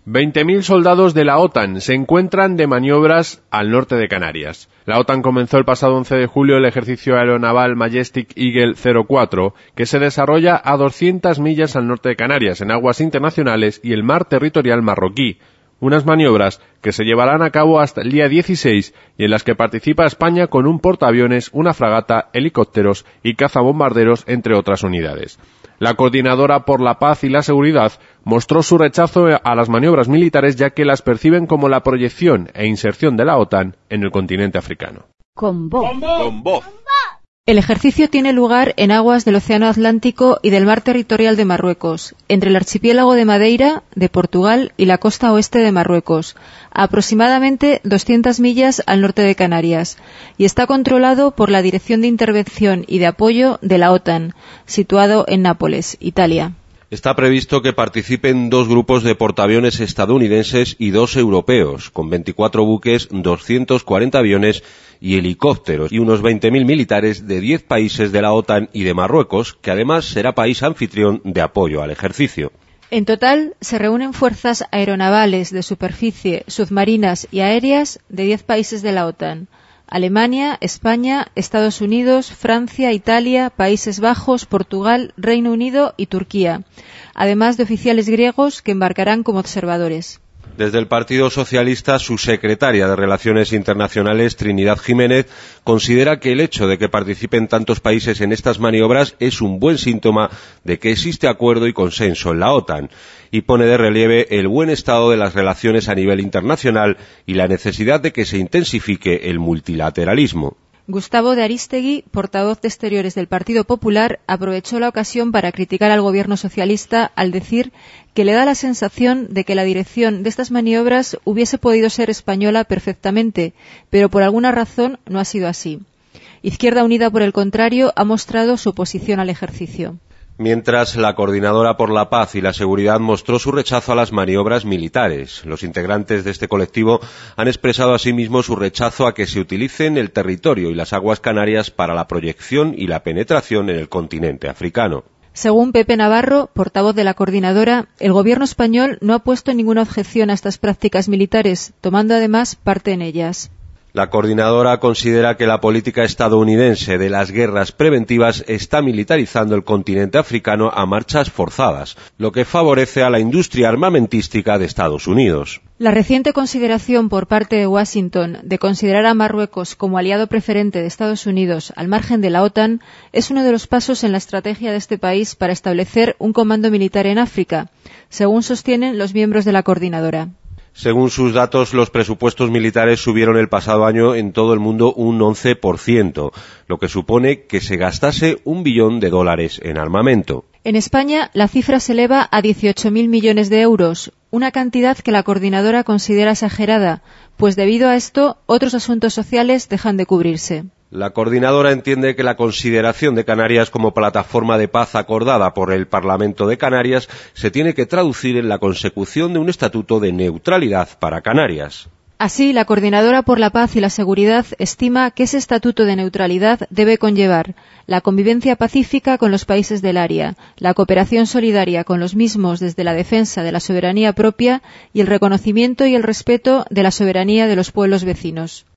20.000 soldados de la OTAN se encuentran de maniobras al norte de Canarias. La OTAN comenzó el pasado 11 de julio el ejercicio aeronaval Majestic Eagle 04, que se desarrolla a 200 millas al norte de Canarias, en aguas internacionales y el mar territorial marroquí. Unas maniobras que se llevarán a cabo hasta el día 16 y en las que participa España con un portaaviones, una fragata, helicópteros y cazabombarderos, entre otras unidades. La Coordinadora por la Paz y la Seguridad mostró su rechazo a las maniobras militares, ya que las perciben como la proyección e inserción de la OTAN en el continente africano. Con voz. Con voz. El ejercicio tiene lugar en aguas del Océano Atlántico y del mar territorial de Marruecos, entre el archipiélago de Madeira, de Portugal, y la costa oeste de Marruecos, a aproximadamente 200 millas al norte de Canarias, y está controlado por la Dirección de Intervención y de Apoyo de la OTAN, situado en Nápoles, Italia. Está previsto que participen 2 grupos de portaaviones estadounidenses y 2 europeos, con 24 buques, 240 aviones y helicópteros, y unos 20.000 militares de 10 países de la OTAN y de Marruecos, que además será país anfitrión de apoyo al ejercicio. En total, se reúnen fuerzas aeronavales, de superficie, submarinas y aéreas de 10 países de la OTAN: Alemania, España, Estados Unidos, Francia, Italia, Países Bajos, Portugal, Reino Unido y Turquía, además de oficiales griegos que embarcarán como observadores. Desde el Partido Socialista, su secretaria de Relaciones Internacionales, Trinidad Jiménez, considera que el hecho de que participen tantos países en estas maniobras es un buen síntoma de que existe acuerdo y consenso en la OTAN, y pone de relieve el buen estado de las relaciones a nivel internacional y la necesidad de que se intensifique el multilateralismo. Gustavo de Arístegui, portavoz de Exteriores del Partido Popular, aprovechó la ocasión para criticar al gobierno socialista al decir que le da la sensación de que la dirección de estas maniobras hubiese podido ser española perfectamente, pero por alguna razón no ha sido así. Izquierda Unida, por el contrario, ha mostrado su oposición al ejercicio. Mientras, la Coordinadora por la Paz y la Seguridad mostró su rechazo a las maniobras militares. Los integrantes de este colectivo han expresado asimismo su rechazo a que se utilicen el territorio y las aguas canarias para la proyección y la penetración en el continente africano. Según Pepe Navarro, portavoz de la Coordinadora, el gobierno español no ha puesto ninguna objeción a estas prácticas militares, tomando además parte en ellas. La Coordinadora considera que la política estadounidense de las guerras preventivas está militarizando el continente africano a marchas forzadas, lo que favorece a la industria armamentística de Estados Unidos. La reciente consideración por parte de Washington de considerar a Marruecos como aliado preferente de Estados Unidos al margen de la OTAN es uno de los pasos en la estrategia de este país para establecer un comando militar en África, según sostienen los miembros de la Coordinadora. Según sus datos, los presupuestos militares subieron el pasado año en todo el mundo un 11%, lo que supone que se gastase $1 billón en armamento. En España, la cifra se eleva a 18.000 millones de euros, una cantidad que la Coordinadora considera exagerada, pues debido a esto, otros asuntos sociales dejan de cubrirse. La Coordinadora entiende que la consideración de Canarias como plataforma de paz acordada por el Parlamento de Canarias se tiene que traducir en la consecución de un estatuto de neutralidad para Canarias. Así, la Coordinadora por la Paz y la Seguridad estima que ese estatuto de neutralidad debe conllevar la convivencia pacífica con los países del área, la cooperación solidaria con los mismos desde la defensa de la soberanía propia y el reconocimiento y el respeto de la soberanía de los pueblos vecinos.